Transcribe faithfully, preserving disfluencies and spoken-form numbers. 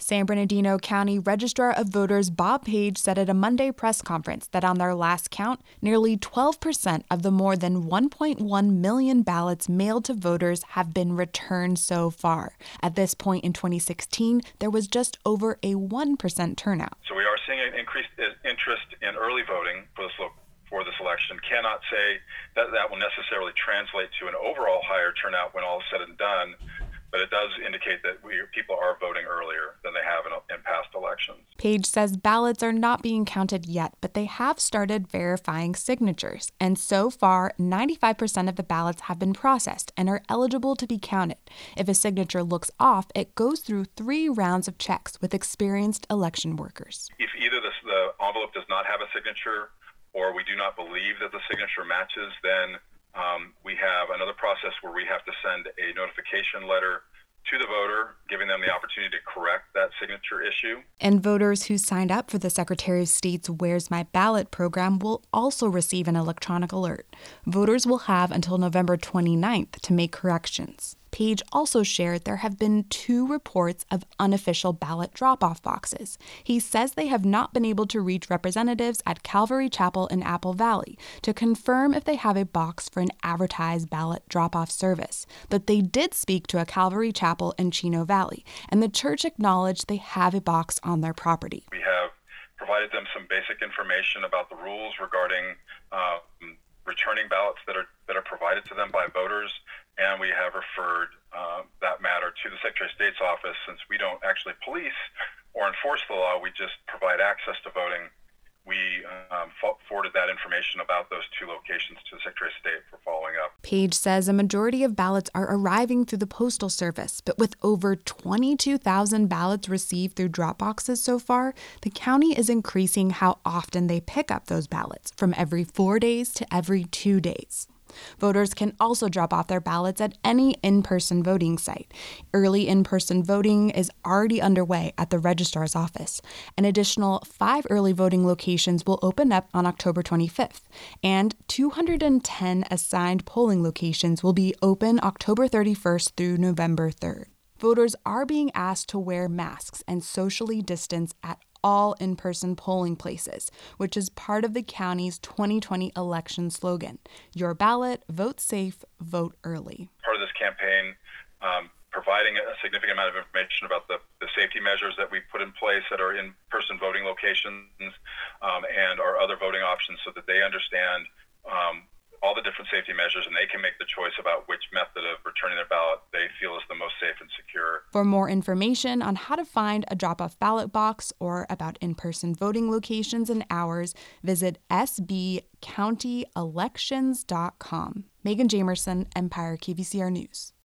San Bernardino County Registrar of Voters Bob Page said at a Monday press conference that on their last count, nearly twelve percent of the more than one point one million ballots mailed to voters have been returned so far. At this point in twenty sixteen, there was just over a one percent turnout. So we are seeing an increased interest in early voting for this local. For this election. Cannot say that that will necessarily translate to an overall higher turnout when all is said and done, but it does indicate that we, people are voting earlier than they have in, in past elections. Page says ballots are not being counted yet, but they have started verifying signatures. And so far, ninety-five percent of the ballots have been processed and are eligible to be counted. If a signature looks off, it goes through three rounds of checks with experienced election workers. If either this, the envelope does not have a signature or we do not believe that the signature matches, then um, we have another process where we have to send a notification letter to the voter, giving them the opportunity to correct that signature issue. And voters who signed up for the Secretary of State's Where's My Ballot program will also receive an electronic alert. Voters will have until November twenty-ninth to make corrections. Page also shared there have been two reports of unofficial ballot drop-off boxes. He says they have not been able to reach representatives at Calvary Chapel in Apple Valley to confirm if they have a box for an advertised ballot drop-off service. But they did speak to a Calvary Chapel in Chino Valley, and the church acknowledged they have a box on their property. We have provided them some basic information about the rules regarding uh, returning ballots that are that are provided to them by voters. And we have referred uh, that matter to the Secretary of State's office. Since we don't actually police or enforce the law, we just provide access to voting. We um, forwarded that information about those two locations to the Secretary of State for following up. Page says a majority of ballots are arriving through the Postal Service, but with over twenty-two thousand ballots received through drop boxes so far, the county is increasing how often they pick up those ballots, from every four days to every two days. Voters can also drop off their ballots at any in-person voting site. Early in-person voting is already underway at the registrar's office. An additional five early voting locations will open up on October twenty-fifth, and two hundred ten assigned polling locations will be open October thirty-first through November third. Voters are being asked to wear masks and socially distance at all in-person polling places, which is part of the county's twenty twenty election slogan, Your Ballot, Vote Safe, Vote Early. Part of this campaign, um, providing a significant amount of information about the, the safety measures that we put in place at our in-person voting locations um, and our other voting options so that they understand um, all the different safety measures and they can make the choice about which method of returning their ballot they feel is the most safe and secure. For more information on how to find a drop-off ballot box or about in-person voting locations and hours, visit s b county elections dot com. Megan Jamerson, Empire Q V C R News.